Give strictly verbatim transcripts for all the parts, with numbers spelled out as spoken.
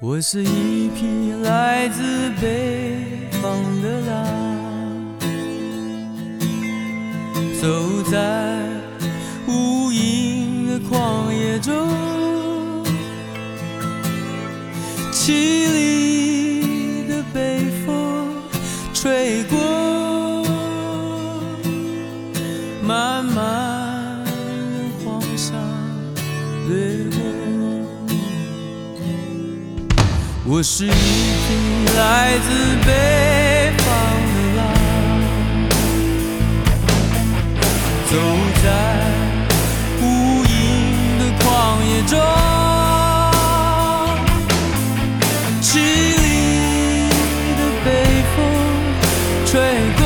我是一匹来自北方的狼，走在无垠的旷野中，凄厉的北风吹过，漫漫的黄沙掠过。我是一匹来自北方的狼，走在无垠的旷野中，凄厉的北风吹过，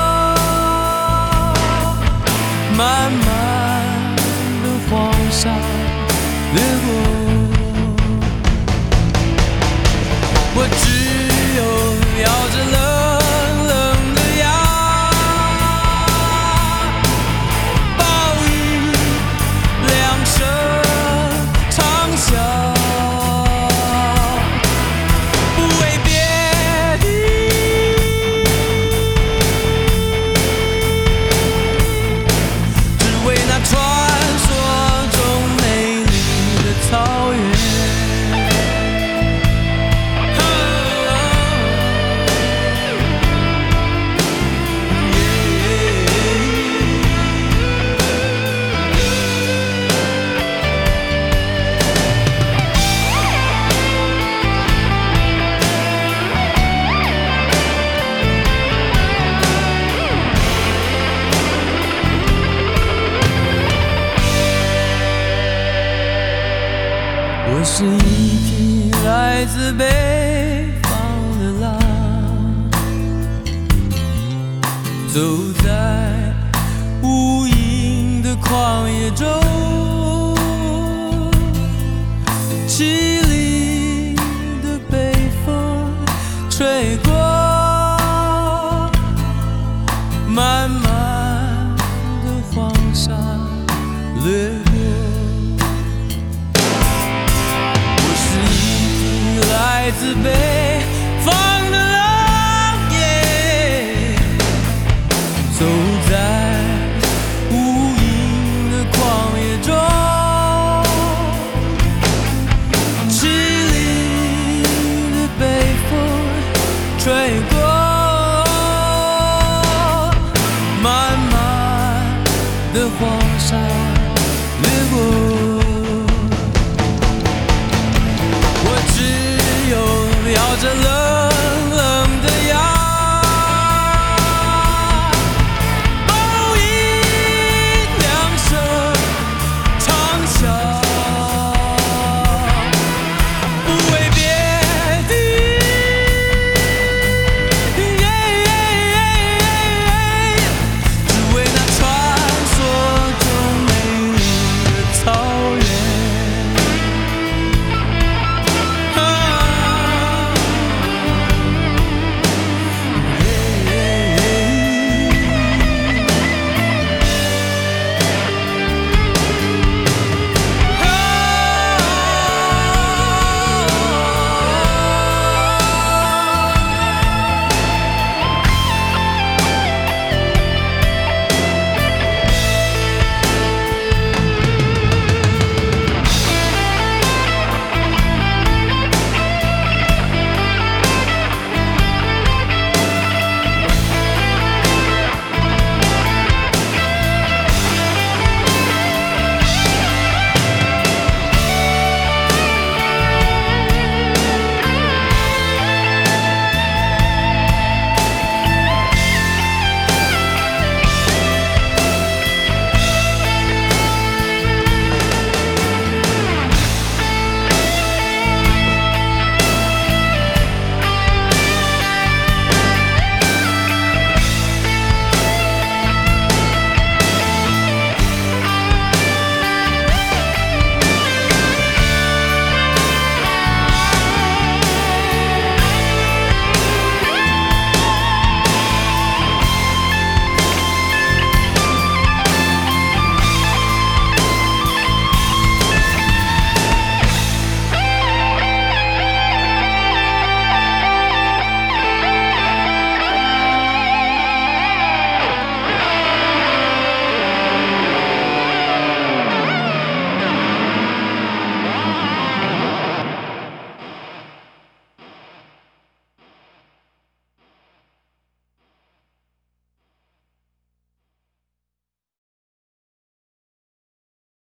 漫漫的黄沙掠过。我只有咬着冷冷的牙，暴雨两声长啸，不为别的，只为那传说中美丽的草原。我是一匹来自北方的狼，走在无垠的旷野中，凄厉的北风吹过，漫漫的黄沙掠过。来自北方的狼耶，走在无垠的旷野中，凄厉的北风吹过，漫漫的黄沙掠过。咬着了